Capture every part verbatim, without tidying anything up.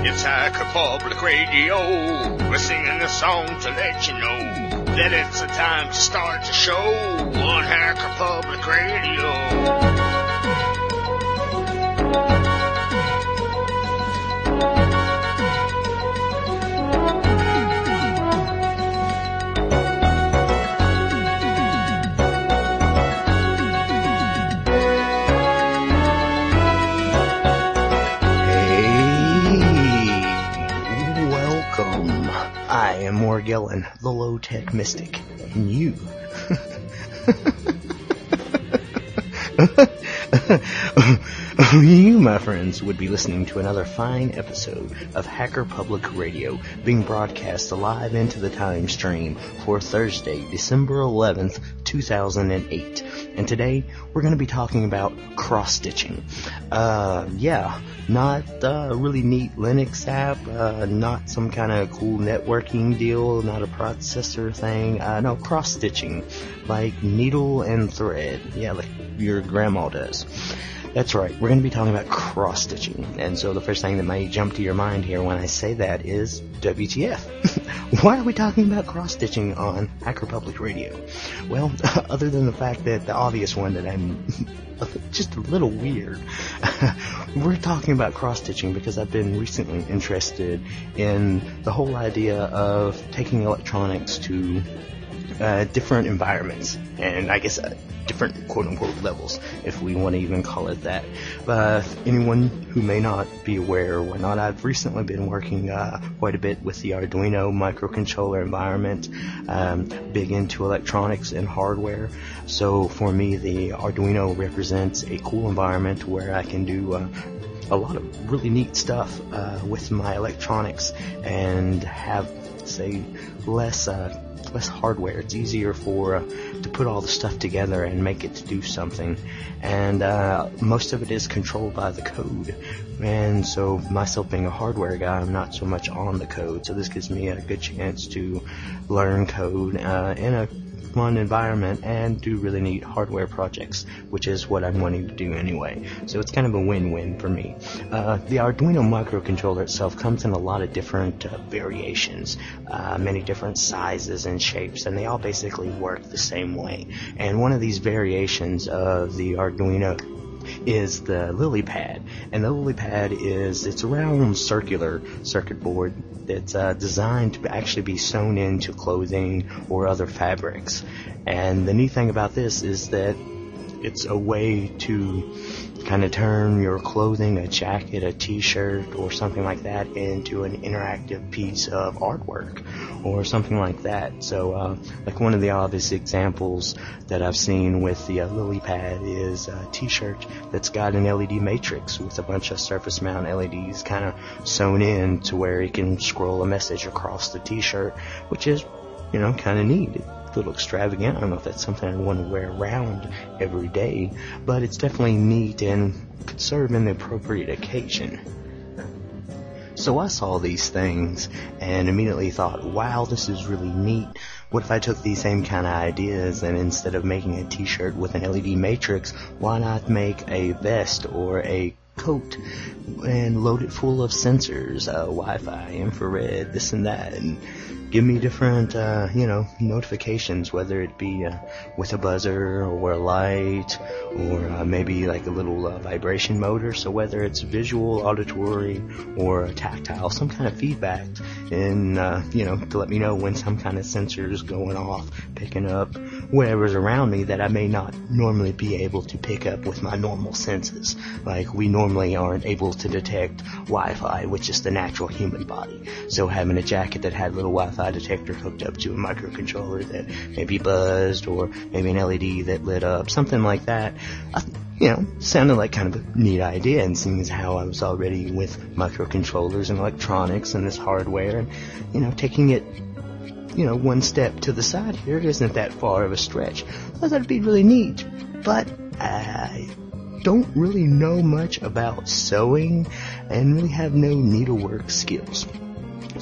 It's Hacker Public Radio. We're singing a song to let you know that it's the time to start the show on Hacker Public Radio. I am Morgellon, the low-tech mystic, and you... you, my friends, would be listening to another fine episode of Hacker Public Radio, being broadcast live into the time stream for Thursday, December eleventh, two thousand eight. And today, we're going to be talking about cross-stitching. Uh, yeah, not a really neat Linux app, uh, not some kind of cool networking deal, not a processor thing, uh, no, cross-stitching, like needle and thread, yeah, like your grandma does. That's right, we're going to be talking about cross-stitching, and so the first thing that might jump to your mind here when I say that is, W T F? Why are we talking about cross-stitching on Hacker Public Radio? Well, other than the fact that the obvious one that I'm just a little weird, we're talking about cross-stitching because I've been recently interested in the whole idea of taking electronics to uh, different environments, and I guess uh, different quote-unquote levels, if we want to even call it that. But anyone who may not be aware or whatnot, I've recently been working uh, quite a bit with the Arduino microcontroller environment, um, big into electronics and hardware. So for me, the Arduino represents a cool environment where I can do uh, a lot of really neat stuff uh, with my electronics and have, say, less uh, less hardware. It's easier for uh, to put all the stuff together and make it to do something, and uh, most of it is controlled by the code. And so myself being a hardware guy, I'm not so much on the code, so this gives me a good chance to learn code uh, in a fun environment and do really neat hardware projects, which is what I'm wanting to do anyway. So it's kind of a win-win for me. Uh, the Arduino microcontroller itself comes in a lot of different uh, variations, uh, many different sizes and shapes, and they all basically work the same way. And one of these variations of the Arduino is the LilyPad, and the LilyPad is it's a round circular circuit board that's uh, designed to actually be sewn into clothing or other fabrics. And the neat thing about this is that it's a way to kind of turn your clothing, a jacket, a t-shirt, or something like that into an interactive piece of artwork or something like that. So, uh, like one of the obvious examples that I've seen with the uh, LilyPad is a t-shirt that's got an L E D matrix with a bunch of surface mount L E Ds kind of sewn in to where you can scroll a message across the t-shirt, which is, you know, kind of neat. A little extravagant. I don't know if that's something I want to wear around every day, but it's definitely neat and could serve in the appropriate occasion. So I saw these things and immediately thought, wow, this is really neat. What if I took these same kind of ideas and instead of making a t-shirt with an L E D matrix, why not make a vest or a coat and load it full of sensors, uh, Wi-Fi, infrared, this and that, and give me different, uh, you know, notifications, whether it be uh, with a buzzer or a light or uh, maybe like a little uh, vibration motor. So whether it's visual, auditory, or tactile, some kind of feedback, and uh, you know, to let me know when some kind of sensor is going off, picking up whatever's around me that I may not normally be able to pick up with my normal senses. Like we normally aren't able to detect Wi-Fi, which is the natural human body. So having a jacket that had little Wi-Fi detector hooked up to a microcontroller that maybe buzzed, or maybe an L E D that lit up, something like that, uh, you know, sounded like kind of a neat idea. And seeing as how I was already with microcontrollers and electronics and this hardware, and, you know, taking it, you know, one step to the side here, it isn't that far of a stretch. I thought that'd be really neat, but I don't really know much about sewing and really have no needlework skills.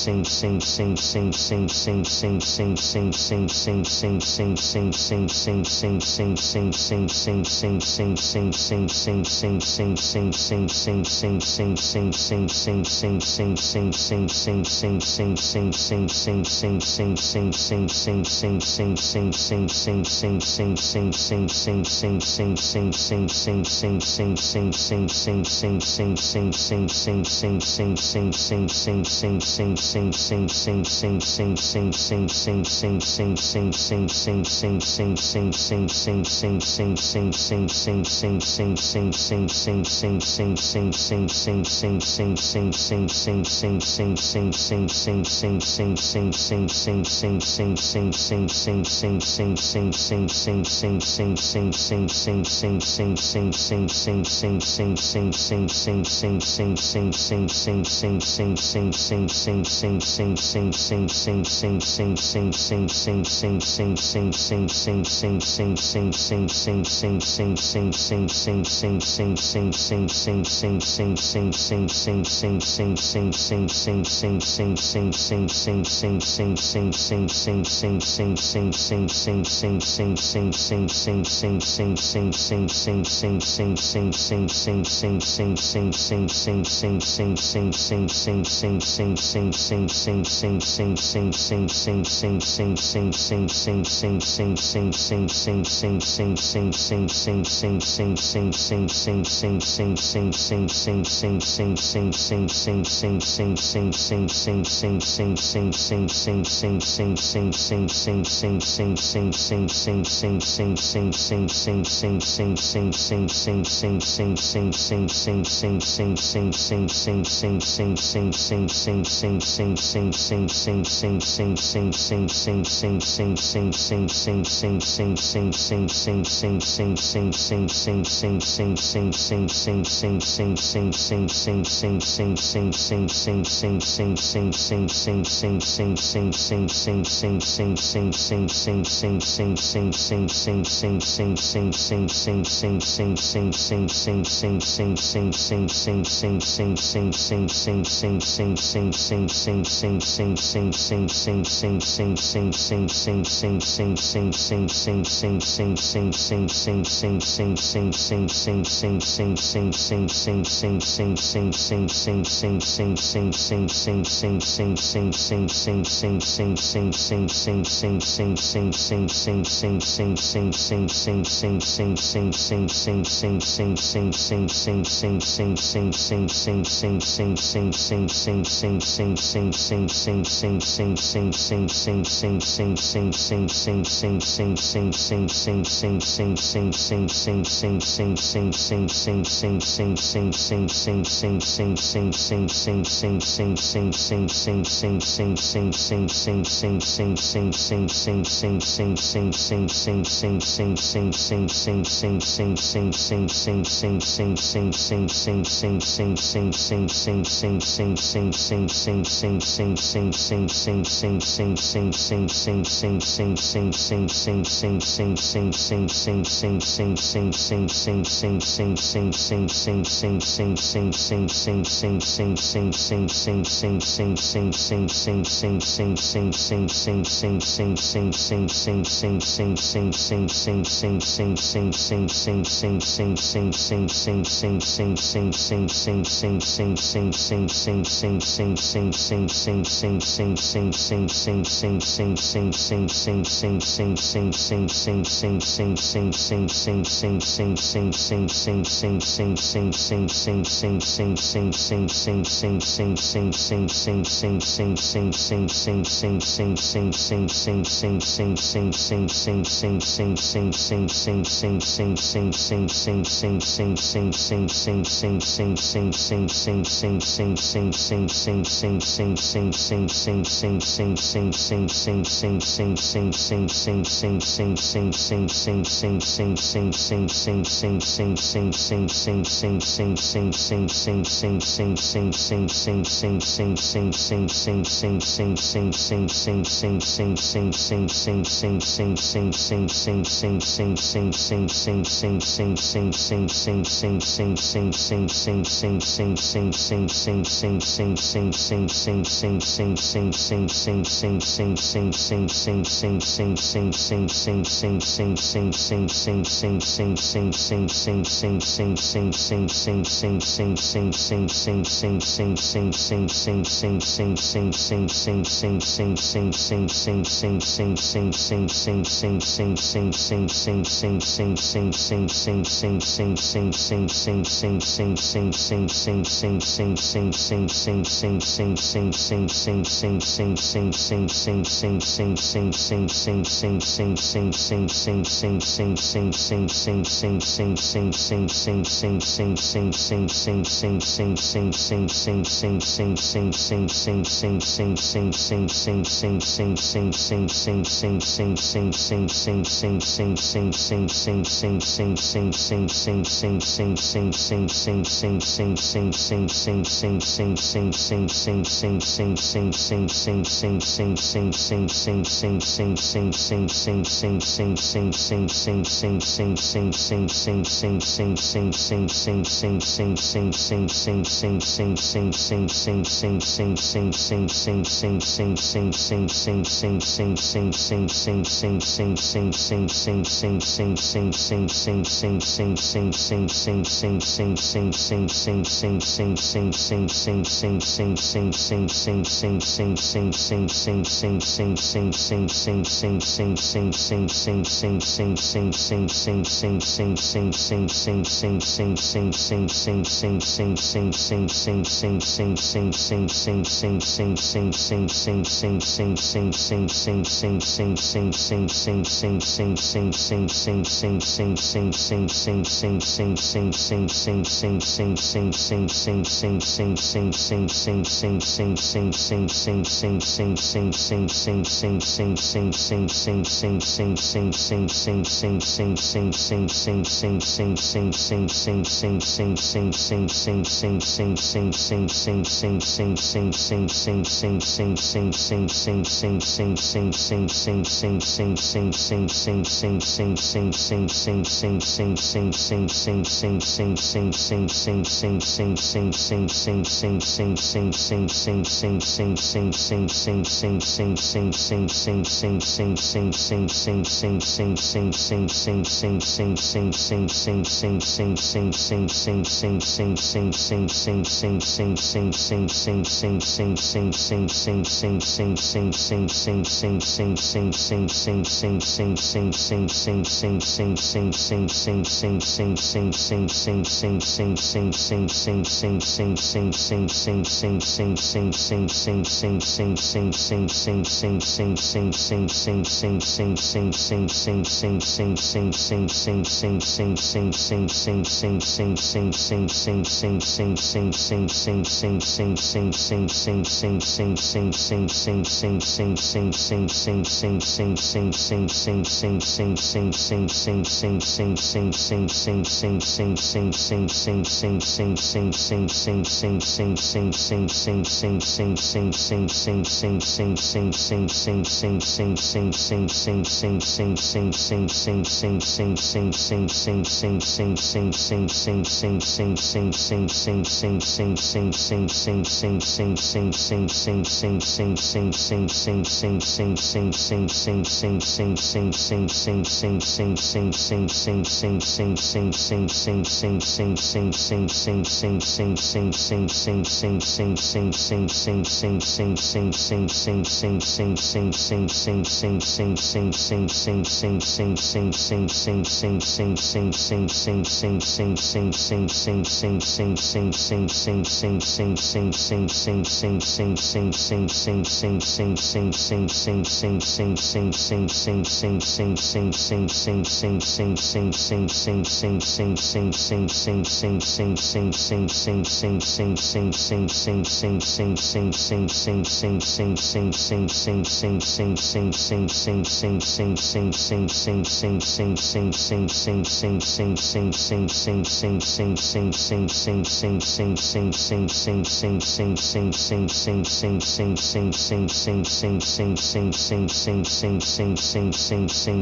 Sing, sing, sing, sing, sing, sing, sing, sing, sing, sing, sing, sing, sing,